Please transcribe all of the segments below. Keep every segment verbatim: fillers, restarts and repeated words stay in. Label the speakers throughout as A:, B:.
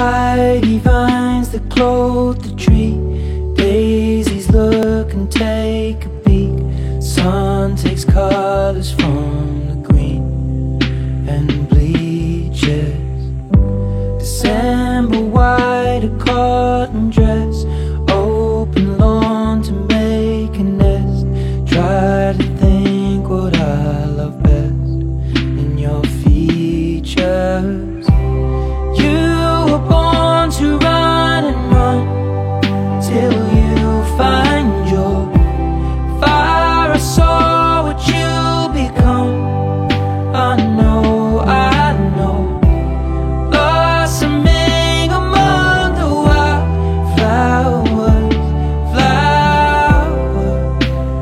A: Ivy vines that clothe the tree, daisies look and take a peek. Sun takes colors from the green and bleaches. December white, a cotton dress, open lawn to make a nest. Try to think what I love best in your features. You were born to run and run till you find your fire. I saw what you become. I know, I know, blossoming among the wildflowers, flowers.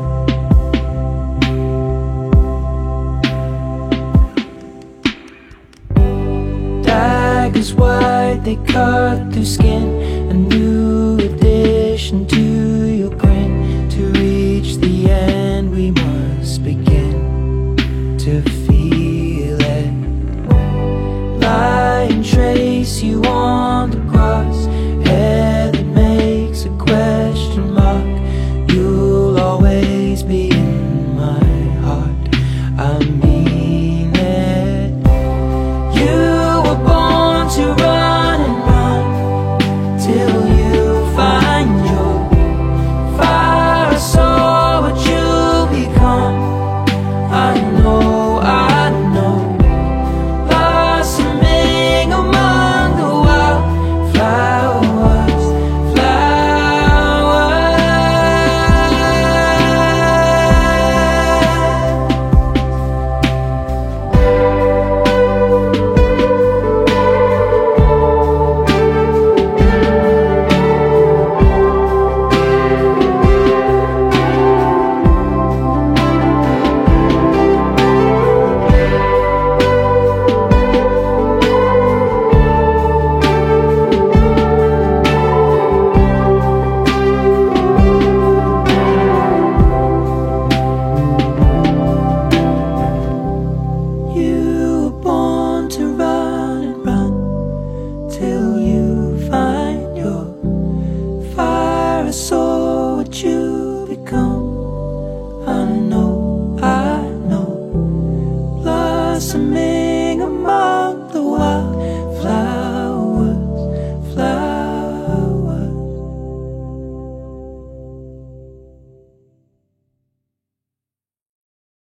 A: Daggers white, they cut through skin, a new addition to your grin. To reach the end we must begin to feel it. Lie and trace you on the cross, hair that makes a question mark. You'll always be in my heart, I mean it. You were born to run and run till you find your fire. I saw what you become. I know, I know, blossoming among the wildflowers, flowers. You were born to run and run till you find your fire. I saw what you become. I know, I know, blossoming